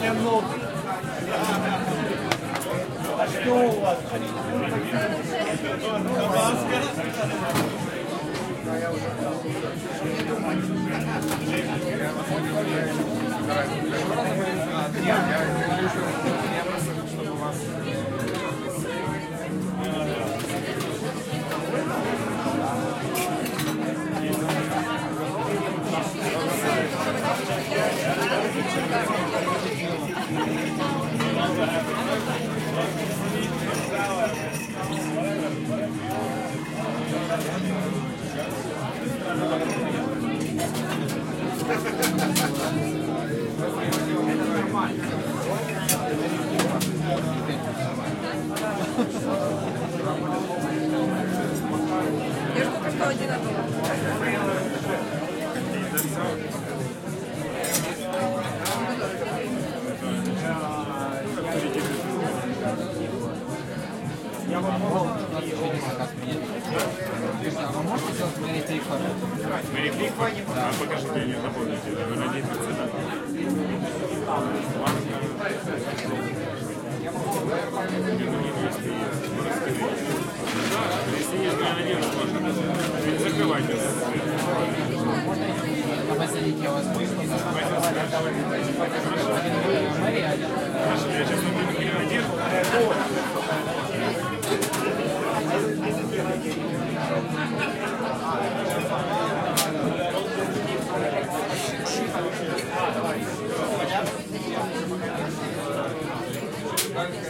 Что у вас? Я ж только что один отдала. Я вам могу заказ принять. Вы можете сделать Мэри Кликфорд? Мэри Кликфорд? Да. Покажите мне, напомните. Вы если есть, наверное, нет, можно. Закрывайте. На базилике у вас будет? Мэри один. Хорошо, я сейчас буду один. Давай.